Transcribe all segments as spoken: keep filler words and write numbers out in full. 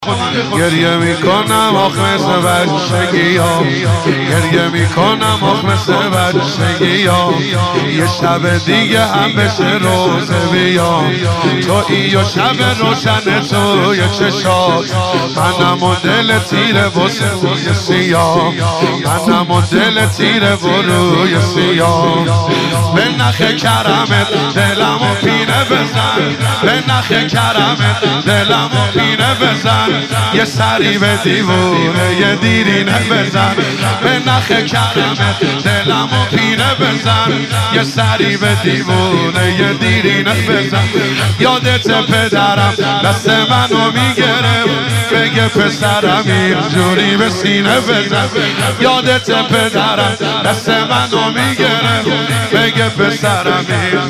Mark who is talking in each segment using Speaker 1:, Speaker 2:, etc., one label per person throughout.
Speaker 1: گریه میکنم آخ مثل بچگی ها، گریه میکنم آخ مثل بچگی ها. یه شب دیگه هم بشه روزه بیا، تو ای و شب روشن توی چشات. منم و دل تیره و روی سیاه، منم و دل تیره و روی سیاه. به نخ کرمت دلمو پینه بزن، به نخ کرمت دلمو پینه بزن. یه سری به دیوونه یه دیرینه بزن، به نخ کرمت دلمو پینه بزن. یه سری به دیوونه یه دیرینه بزن. یادت پدرم دست منو میگرم، بگه پسرم اینجوری به سینه بزن. یادت پدرم دست منو میگرم، بگه پسرم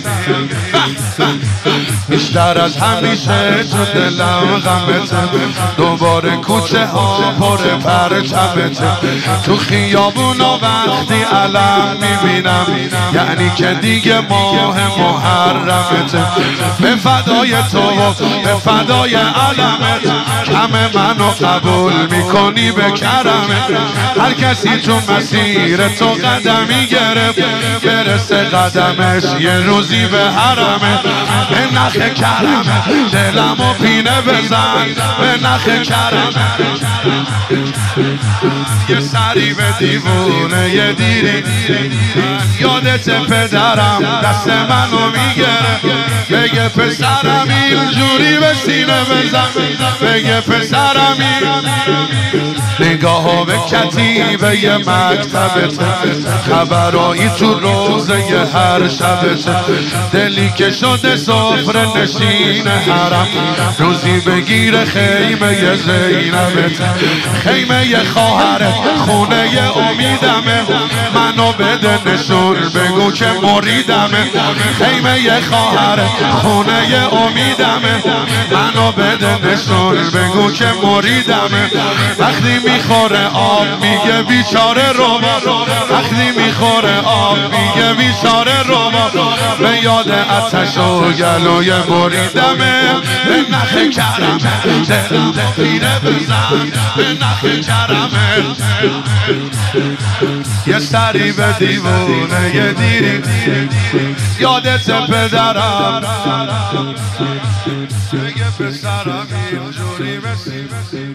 Speaker 1: بیشتر از همیشه تو دلم غمته. دوباره کوچه ها پر پرچمته، تو خیابونا وقتی علم میبینم یعنی که دیگه ماه محرمته. به فدای تو و به فدای علمت، کم منو قبول میکنی به کرمت. هر کسی تو مسیر تو قدمی گرفت، برسه قدمش یه روزی به حرمت. به نخ کرمت دلمو پینه بزن، به نخ کرمت یه سری به دیوونه یه دیری. یادت پدرم دست منو میگره، بگه پسرم اینجوری به سینه بزن، بگه پسرم نگاه به کتیبه یه مکتبت، خبرایی تو روزه یه هر شبت. دلی که شده سفره نشین حرم، روزی بگیره خیمه یه زینبت. خیمه یه خواهرت خونه یه امیدمه، منو بده نشون بگو که مریدمه. خیمه یه خواهرت خونه یه امیدمه، منو بده نشون بگو که مریدمه. وقتی میخوره آب میگه بیچاره رو، وقتی میخوره آب میگه بیچاره رو. به یاد آتش و گلوی مریدمه، به نخ کرمت دلمو پینه بزن، به نخ کرمت یه سری به دیوونه یه دیری. یادت پدرم بگه پسرم اینجوری بسی